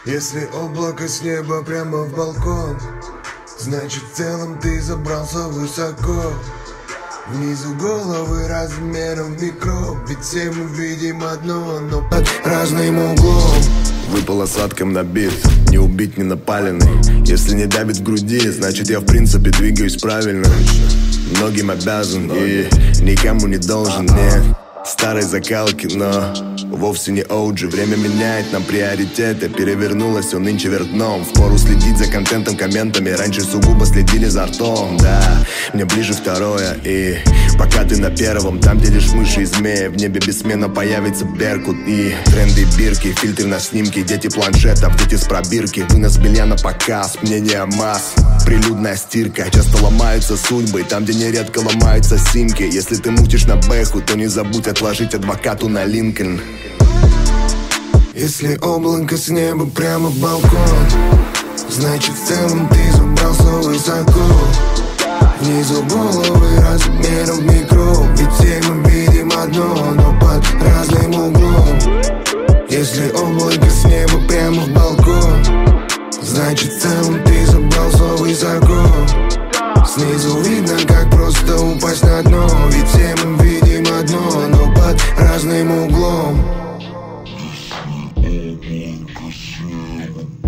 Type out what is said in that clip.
Если облако с неба прямо в балкон, значит в целом ты забрался высоко. Внизу головы размером в микроб, ведь все мы видим одно, но под разным углом. Выпал осадком на бит, не убить, не напаленный. Если не давит в груди, значит я в принципе двигаюсь правильно. Многим обязан и никому не должен, нет. Старой закалки, но вовсе не OG. Время меняет нам приоритеты, перевернулось все нынче вверх дном. Впору следить за контентом, комментами. Раньше сугубо следили за ртом, да. Мне ближе второе, и пока ты на первом, там где лишь мыши и змеи, в небе бессменно появится Беркут. И тренды бирки, фильтры на снимки, дети планшетов, дети с пробирки. Вынос белья на показ, мнение масс, прилюдная стирка. Часто ломаются судьбы, там где нередко ломаются симки. Если ты мутишь на бэху, то не забудь отложить адвокату на Линкольн. Если облако с неба прямо в балкон, значит в целом ты забрался высоко. Внизу головы размером в микроб, ведь все мы видим одно, но под разным углом. Если облако с неба прямо в балкон, значит в целом ты забрался высоко. Снизу видно, как просто упасть на дно, ведь все мы видим одно, но под разным углом. Облако с неба